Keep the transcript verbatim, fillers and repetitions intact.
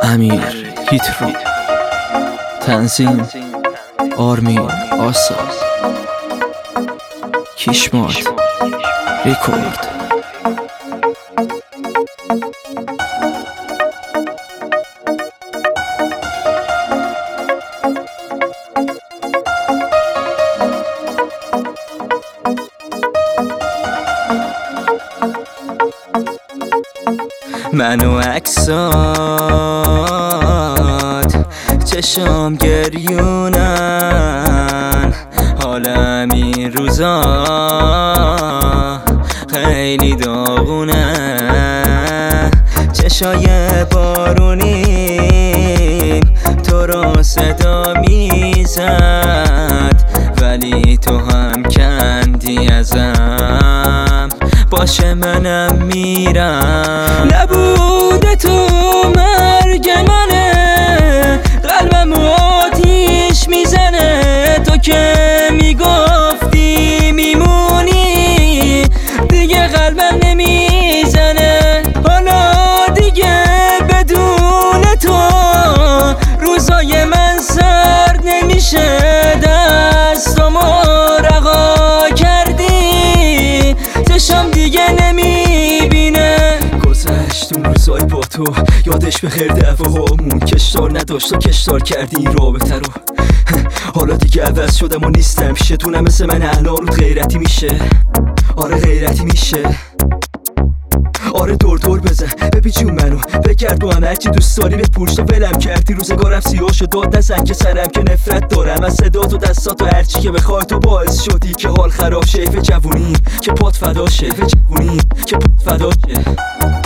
امیر هیترو، تنظیم آرمین آسا، کیشمات ریکورد. من و عکسات چشم گریونن، حالم این روزا خیلی داغونه. چشای بارونیم تو رو صدا میزد، ولی تو هم کندی ازم. باشه منم میرم، نبوده تو مرگ منه، قلبم آتیش میزنه. تو که میگفتی میمونی، دیگه قلبم نمیزنه. حالا دیگه بدون تو روزای من سرد نمیشه. دستامو رها کردی، چشم دیگه نمیبینه. گذشت اون روزای با تو، یادش به خیر دعواهامون. کشتار نداشت و کشتار کردی این رابطه رو. حالا دیگه عوض شدم و نیستم پیشتونم، مثل من الان رود غیرتی میشه. آره غیرتی میشه. آره دور دور بزن بپیچون منو، بگرد با هم هرچی دوست داری بپوش. تو ولم کردی روزگارم سیاه شد، داد نزن که سرم که نفرت دارم از صدات و دستات و هرچی که بخوای. تو باعث شدی که حال خراب شه، حیف جوونیم که پات فدا شه، حیف جوونیم که پات فدا شه.